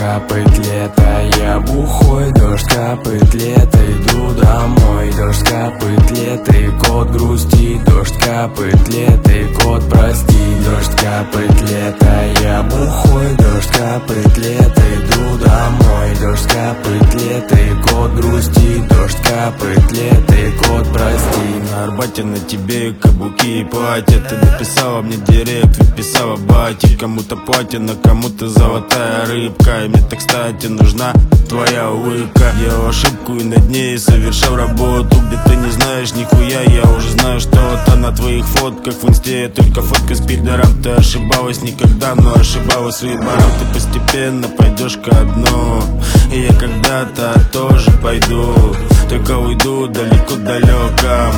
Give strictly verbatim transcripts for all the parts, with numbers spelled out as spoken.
капает лето, я бухой. Дождь капает лето, иду домой. Дождь капает лето, и кот грустит. Дождь капает лето, и кот простит. Дождь капает лето, я бухой. Дождь капает лето, иду домой. Дождь капает лето, и кот грустит. Дождь капает лето, и кот простит. На Арбате на тебе каблуки и платья. Ты написала мне директ, выписала бати. Кому-то платина, кому-то золотая рыбка. И мне так, кстати, нужна твоя улыбка. Делал ошибку и над ней совершал работу, где ты не знаешь нихуя. Я уже знаю, что это на твоих фотках в инсте. Только фотка с пидором. Ты ошибалась никогда, но ошибалась с выбором. Ты постепенно пойдешь ко дну, и я когда-то тоже пойду. Только уйду далеко-далеко.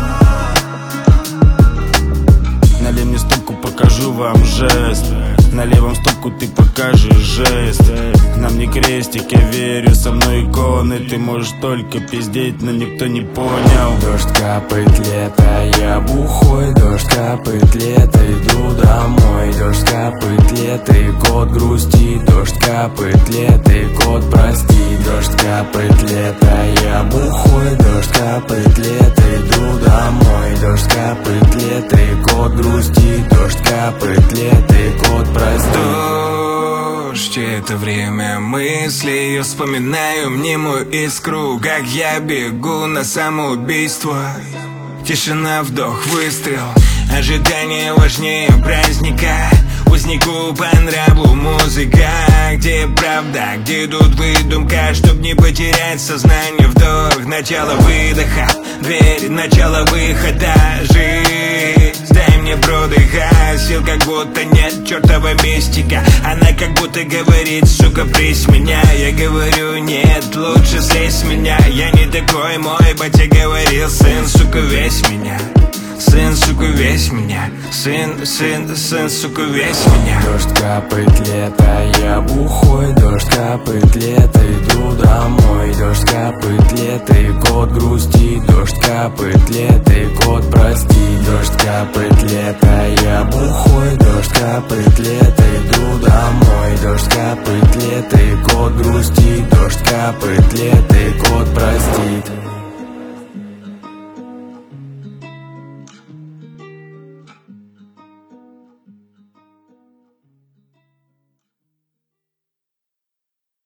Налей мне стопку, покажу вам жест. На левом стопку ты покажешь жест. Нам не крестик, я верю, со мной иконы. Ты можешь только пиздеть, но никто не понял. Дождь капает лето, я бухой. Дождь капает лето, иду домой. Дождь капает лето, и кот грустит. Дождь капает лето, и кот простит. Дождь капает лето, я бухой. Дождь капает лето, иду домой. Дождь капает лето, и кот грустит. Дождь капает лето, и кот простит. Дождь — это время мыслей. Я вспоминаю мнимую искру, как я бегу на самоубийство. Тишина, вдох, выстрел. Ожидание важнее праздника. Узнику по нраву музыка. Где правда, где тут выдумка? Чтоб не потерять сознание. Вдох, начало выдоха. Дверь, начало выхода. Жизнь, дай мне продыха. Сил как будто нет, чертова мистика. Она как будто говорит, сука, прись меня. Я говорю, нет, лучше слезь с меня. Я не такой, мой батя говорил, сын, сука, весь меня. Сын, сука, весь меня. Сын, сын, сын, сука, весь меня. Дождь капает лето, я бухой. Дождь капает лето, иду домой. Дождь капает лето, и кот грустит. Дождь капает лето, и кот простит. Дождь капает лето, я бухой. Дождь капает лето, иду домой. Дождь капает лето, и кот грустит. Дождь капает лето, и кот простит.